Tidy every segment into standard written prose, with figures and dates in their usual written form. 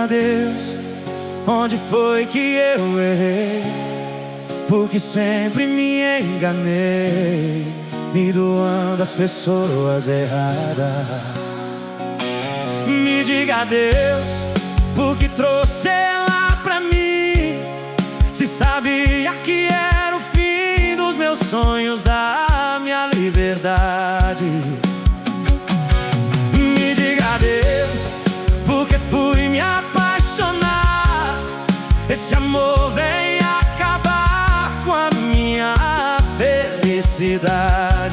Deus, onde foi que eu errei? Porque sempre me enganei, me doando às pessoas erradas. Me diga, Deus, por que trouxe ela pra mim? Se sabia que era o fim dos meus sonhos, da minha liberdade. Me diga, Deus, por que fui me apaixonar? Esse amor vem acabar com a minha felicidade.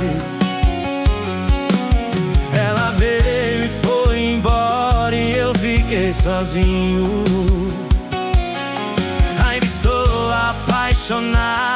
Ela veio e foi embora e eu fiquei sozinho. Ainda estou apaixonado